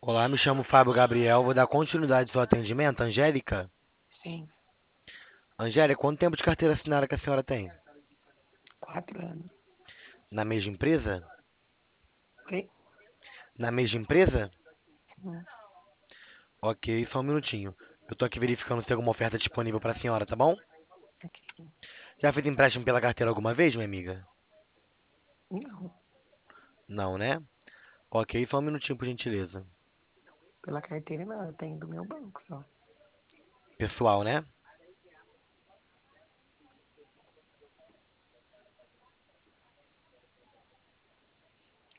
Olá, me chamo Fábio Gabriel, vou dar continuidade ao seu atendimento. Angélica? Sim, Angélica, quanto tempo de carteira assinada que a senhora tem? 4 anos. Na mesma empresa? Ok? Na mesma empresa? Hum, Ok, só um minutinho. Eu tô aqui verificando se tem alguma oferta disponível para a senhora, tá bom? ok. Já fez empréstimo pela carteira alguma vez, minha amiga? Não, Não, né? Ok, só um minutinho, por gentileza. pela carteira não, eu tenho do meu banco só. Pessoal, né?